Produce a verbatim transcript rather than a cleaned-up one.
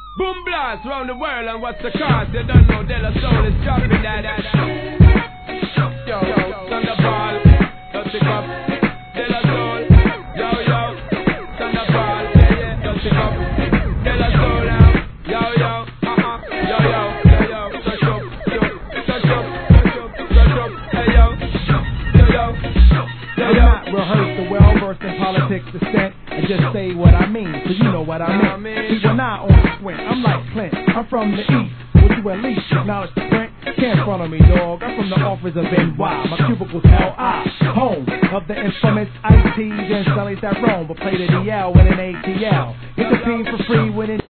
Boom blast round the world, and what's the cause? You don't know De La Soul is dropping that. Yo, yo, Thunderball, just pick up. De La Soul, yo, yo, Thunderball, yeah, yeah, just pick up. De La Soul now, yo, yo, uh-huh, yo, yo, yo, yo, touch up, touch up, touch up, touch up, hey, yo, yo, yo, yo, yo. Not rehearse the well-versed in politics descent and just say what I mean, so you know what I mean. See, when I on the squint, I'm like Clint, I'm from the east. Would you at least acknowledge the print? Can't front on me, dog. I'm from the office of N Y. My cubicle's L I, home of the infamous I Ts and Sullies that roam, but play the D L with an A T L. Get the team for free with it.